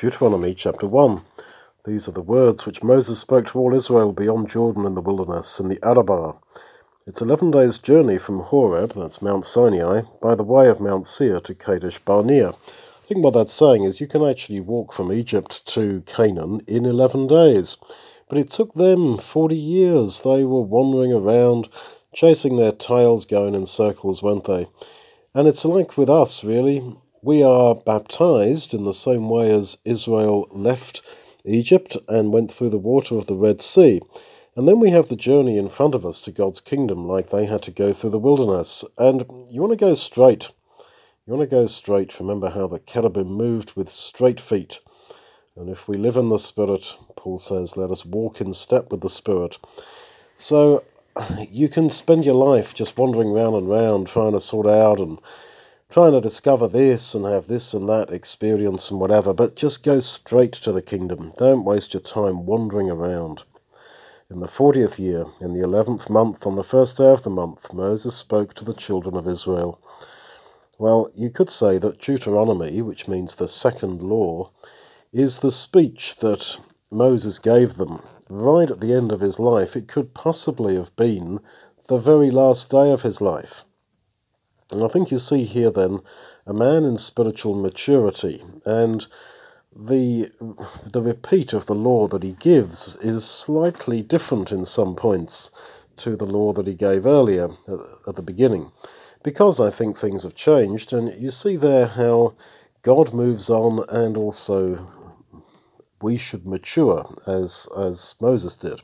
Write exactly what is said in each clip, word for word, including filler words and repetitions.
Deuteronomy chapter one. These are the words which Moses spoke to all Israel beyond Jordan in the wilderness, in the Arabah. It's eleven days' journey from Horeb, that's Mount Sinai, by the way of Mount Seir to Kadesh Barnea. I think what that's saying is you can actually walk from Egypt to Canaan in eleven days. But it took them forty years. They were wandering around, chasing their tails, going in circles, weren't they? And it's like with us, really. We are baptized in the same way as Israel left Egypt and went through the water of the Red Sea. And then we have the journey in front of us to God's kingdom, like they had to go through the wilderness. And you want to go straight. You want to go straight. Remember how the cherubim moved with straight feet. And if we live in the Spirit, Paul says, let us walk in step with the Spirit. So you can spend your life just wandering round and round, trying to sort out and trying to discover this and have this and that experience and whatever, but just go straight to the kingdom. Don't waste your time wandering around. In the fortieth year, in the eleventh month, on the first day of the month, Moses spoke to the children of Israel. Well, you could say that Deuteronomy, which means the second law, is the speech that Moses gave them right at the end of his life. It could possibly have been the very last day of his life. And I think you see here then a man in spiritual maturity, and the the repeat of the law that he gives is slightly different in some points to the law that he gave earlier at, at the beginning, because I think things have changed, and you see there how God moves on, and also we should mature as as Moses did.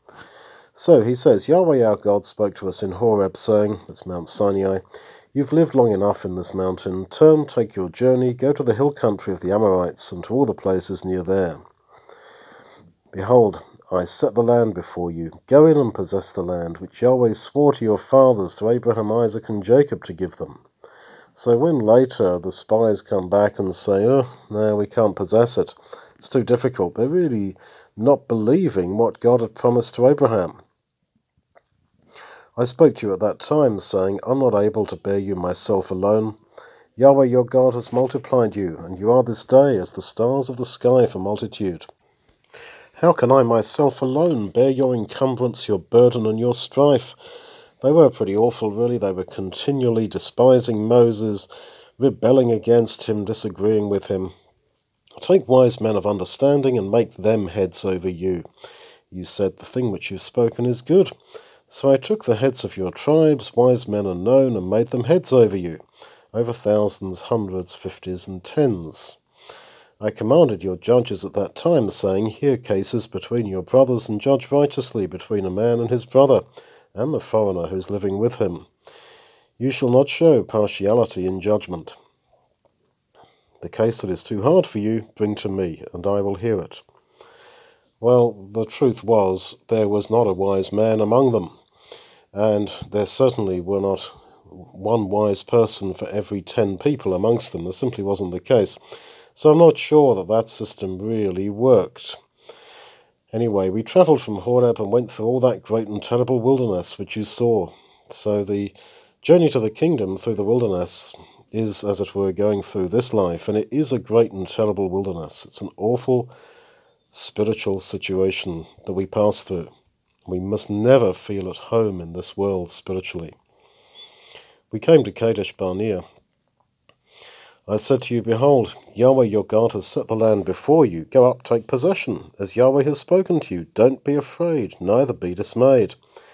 So he says, Yahweh our God spoke to us in Horeb, saying, that's Mount Sinai, you've lived long enough in this mountain. Turn, take your journey, go to the hill country of the Amorites, and to all the places near there. Behold, I set the land before you. Go in and possess the land, which Yahweh swore to your fathers, to Abraham, Isaac, and Jacob, to give them. So when later the spies come back and say, oh, no, we can't possess it, it's too difficult, they're really not believing what God had promised to Abraham. I spoke to you at that time, saying, I'm not able to bear you myself alone. Yahweh your God has multiplied you, and you are this day as the stars of the sky for multitude. How can I myself alone bear your encumbrance, your burden, and your strife? They were pretty awful, really. They were continually despising Moses, rebelling against him, disagreeing with him. Take wise men of understanding and make them heads over you. You said, the thing which you've spoken is good. So I took the heads of your tribes, wise men and known, and made them heads over you, over thousands, hundreds, fifties, and tens. I commanded your judges at that time, saying, hear cases between your brothers, and judge righteously between a man and his brother, and the foreigner who is living with him. You shall not show partiality in judgment. The case that is too hard for you, bring to me, and I will hear it. Well, the truth was, there was not a wise man among them, and there certainly were not one wise person for every ten people amongst them. That simply wasn't the case. So I'm not sure that that system really worked. Anyway, we travelled from Horeb and went through all that great and terrible wilderness which you saw. So the journey to the kingdom through the wilderness is, as it were, going through this life, and it is a great and terrible wilderness. It's an awful spiritual situation that we pass through. We must never feel at home in this world spiritually. We came to Kadesh Barnea. I said to you, behold, Yahweh your God has set the land before you. Go up, take possession, as Yahweh has spoken to you. Don't be afraid, neither be dismayed.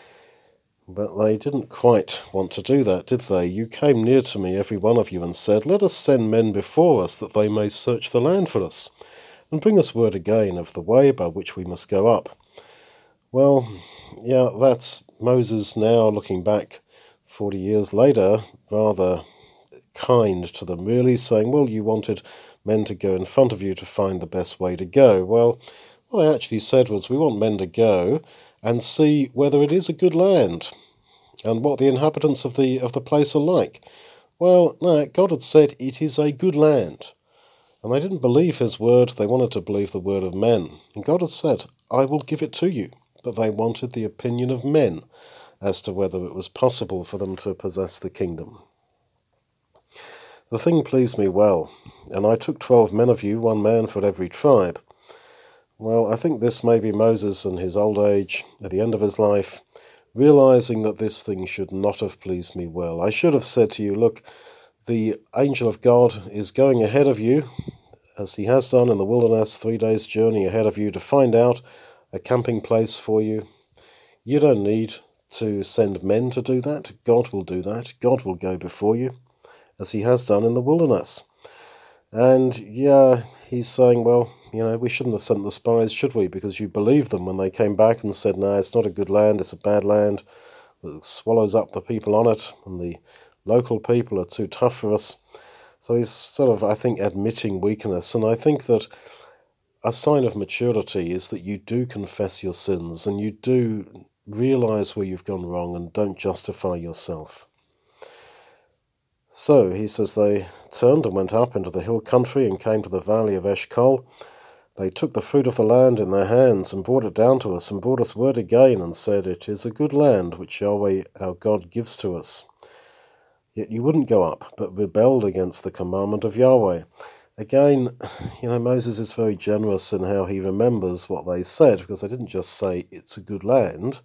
But they didn't quite want to do that, did they? You came near to me, every one of you, and said, let us send men before us, that they may search the land for us, and bring us word again of the way by which we must go up. Well, yeah, that's Moses now looking back forty years later, rather kind to them, really, saying, well, you wanted men to go in front of you to find the best way to go. Well, what they actually said was, we want men to go and see whether it is a good land and what the inhabitants of the of the place are like. Well, no, God had said it is a good land. And they didn't believe his word, they wanted to believe the word of men. And God had said, I will give it to you. But they wanted the opinion of men as to whether it was possible for them to possess the kingdom. The thing pleased me well, and I took twelve men of you, one man for every tribe. Well, I think this may be Moses in his old age, at the end of his life, realizing that this thing should not have pleased me well. I should have said to you, look, the angel of God is going ahead of you, as he has done in the wilderness, three days' journey ahead of you to find out a camping place for you. You don't need to send men to do that. God will do that. God will go before you, as he has done in the wilderness. And yeah, he's saying, well, you know, we shouldn't have sent the spies, should we? Because you believed them when they came back and said, no, it's not a good land, it's a bad land that swallows up the people on it, and the local people are too tough for us. So he's sort of, I think, admitting weakness. And I think that a sign of maturity is that you do confess your sins and you do realize where you've gone wrong and don't justify yourself. So, he says, they turned and went up into the hill country and came to the valley of Eshcol. They took the fruit of the land in their hands and brought it down to us and brought us word again and said, it is a good land which Yahweh our God gives to us. Yet you wouldn't go up, but rebelled against the commandment of Yahweh. Again, you know, Moses is very generous in how he remembers what they said, because they didn't just say, it's a good land.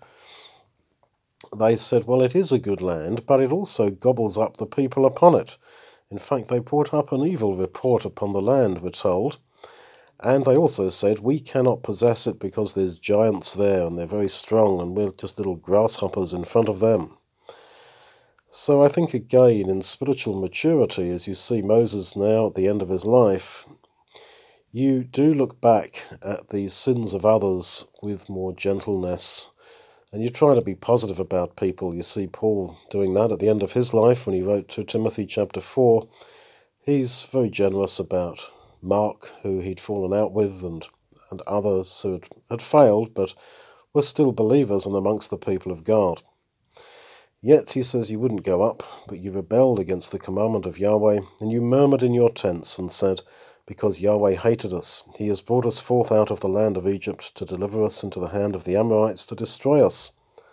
They said, well, it is a good land, but it also gobbles up the people upon it. In fact, they brought up an evil report upon the land, we're told. And they also said, we cannot possess it because there's giants there, and they're very strong, and we're just little grasshoppers in front of them. So I think, again, in spiritual maturity, as you see Moses now at the end of his life, you do look back at the sins of others with more gentleness, and you try to be positive about people. You see Paul doing that at the end of his life when he wrote to Timothy chapter four. He's very generous about Mark, who he'd fallen out with, and, and others who had, had failed, but were still believers and amongst the people of God. Yet, he says, you wouldn't go up, but you rebelled against the commandment of Yahweh, and you murmured in your tents and said, because Yahweh hated us, he has brought us forth out of the land of Egypt to deliver us into the hand of the Amorites to destroy us.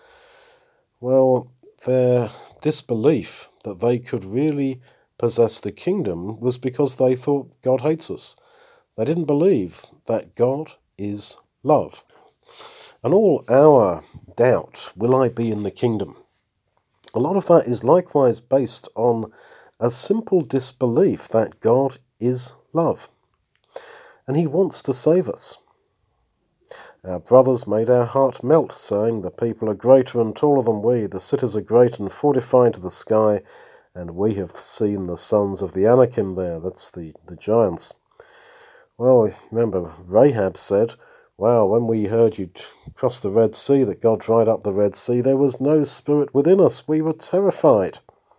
Well, their disbelief that they could really possess the kingdom was because they thought God hates us. They didn't believe that God is love. And all our doubt, will I be in the kingdom? A lot of that is likewise based on a simple disbelief that God is love. And he wants to save us. Our brothers made our heart melt, saying, the people are greater and taller than we, the cities are great and fortified to the sky, and we have seen the sons of the Anakim there, that's the, the giants. Well, remember, Rahab said, wow, when we heard you cross the Red Sea, that God dried up the Red Sea, there was no spirit within us. We were terrified.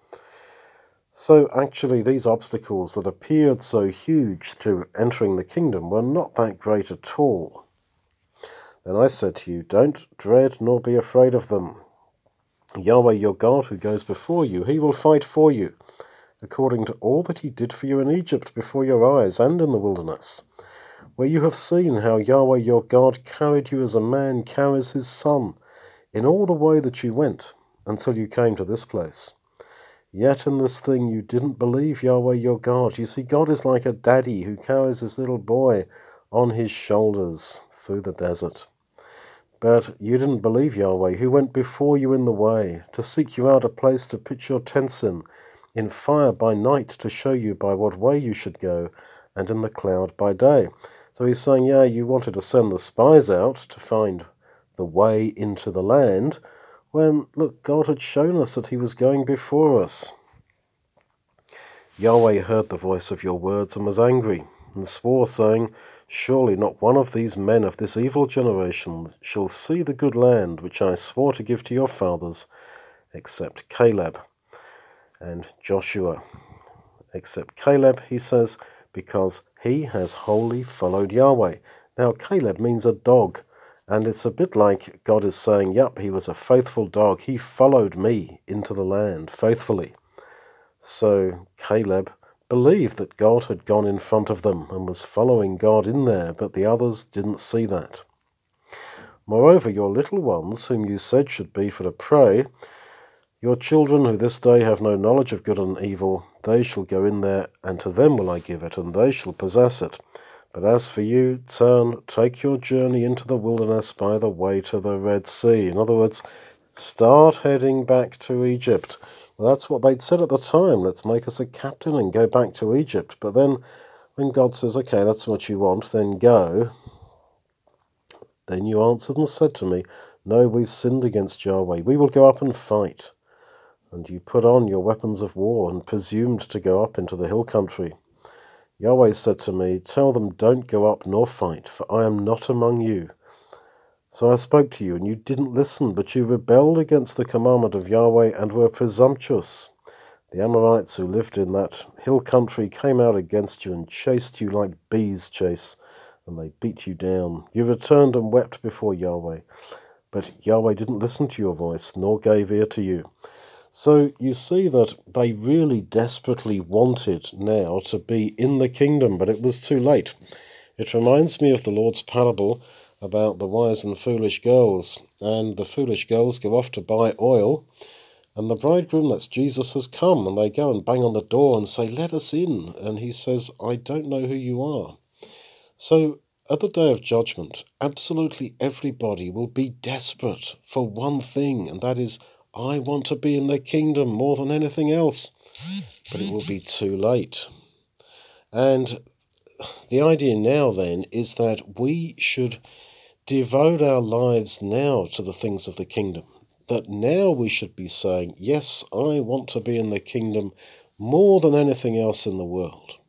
So actually, these obstacles that appeared so huge to entering the kingdom were not that great at all. Then I said to you, don't dread nor be afraid of them. Yahweh your God, who goes before you, he will fight for you, according to all that he did for you in Egypt before your eyes and in the wilderness, where you have seen how Yahweh your God carried you as a man carries his son, in all the way that you went, until you came to this place. Yet in this thing you didn't believe Yahweh your God. You see, God is like a daddy who carries his little boy on his shoulders through the desert. But you didn't believe Yahweh, who went before you in the way, to seek you out a place to pitch your tents in, in fire by night to show you by what way you should go, and in the cloud by day. So he's saying, yeah, you wanted to send the spies out to find the way into the land, when, look, God had shown us that he was going before us. Yahweh heard the voice of your words and was angry, and swore, saying, surely not one of these men of this evil generation shall see the good land which I swore to give to your fathers, except Caleb and Joshua. Except Caleb, he says, because he has wholly followed Yahweh. Now, Caleb means a dog, and it's a bit like God is saying, yep, he was a faithful dog. He followed me into the land faithfully. So Caleb believed that God had gone in front of them and was following God in there, but the others didn't see that. Moreover, your little ones, whom you said should be for the prey, Your children who this day have no knowledge of good and evil, they shall go in there, and to them will I give it, and they shall possess it. But as for you, turn, take your journey into the wilderness by the way to the Red Sea. In other words, start heading back to Egypt. Well, that's what they'd said at the time. Let's make us a captain and go back to Egypt. But then when God says, okay, that's what you want, then go. Then you answered and said to me, no, we've sinned against Yahweh. We will go up and fight. And you put on your weapons of war and presumed to go up into the hill country. Yahweh said to me, tell them, don't go up nor fight, for I am not among you. So I spoke to you, and you didn't listen, but you rebelled against the commandment of Yahweh and were presumptuous. The Amorites who lived in that hill country came out against you and chased you like bees chase, and they beat you down. You returned and wept before Yahweh, but Yahweh didn't listen to your voice, nor gave ear to you. So you see that they really desperately wanted now to be in the kingdom, but it was too late. It reminds me of the Lord's parable about the wise and foolish girls, and the foolish girls go off to buy oil, and the bridegroom, that's Jesus, has come, and they go and bang on the door and say, let us in, and he says, I don't know who you are. So at the day of judgment, absolutely everybody will be desperate for one thing, and that is, I want to be in the kingdom more than anything else, but it will be too late. And the idea now then is that we should devote our lives now to the things of the kingdom, that now we should be saying, yes, I want to be in the kingdom more than anything else in the world.